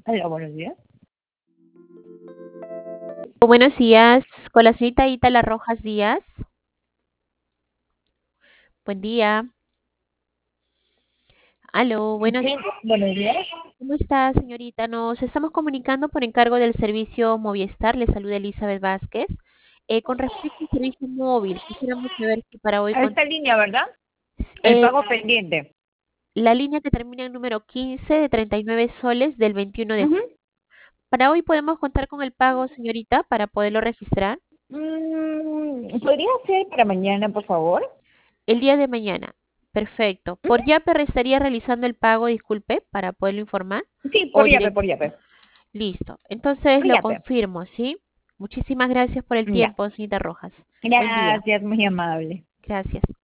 Hola, buenos días. Buenos días, con la señorita Itala Rojas Díaz. Buen día. Aló, buenos. Sí, buenos días. ¿Cómo está, señorita? Nos estamos comunicando por encargo del servicio Movistar. Le saluda Elizabeth Vázquez. Con respecto al servicio móvil, quisiéramos saber si para hoy A esta línea, ¿verdad? El eh, pago pendiente. la línea que termina en número 15 de 39 soles del 21 de Ujú. julio. Para hoy podemos contar con el pago, señorita, para poderlo registrar ¿Podría ser para mañana, por favor? el día de mañana. Perfecto. Ujú. Por Yape estaría realizando el pago, disculpe, para poderlo informar. Sí, O por Yape, directo. por Yape. Listo. Entonces Por lo Yape. confirmo, ¿sí? Muchísimas gracias por el Ya. tiempo, señorita Rojas. Buen día. Gracias, muy amable. Gracias.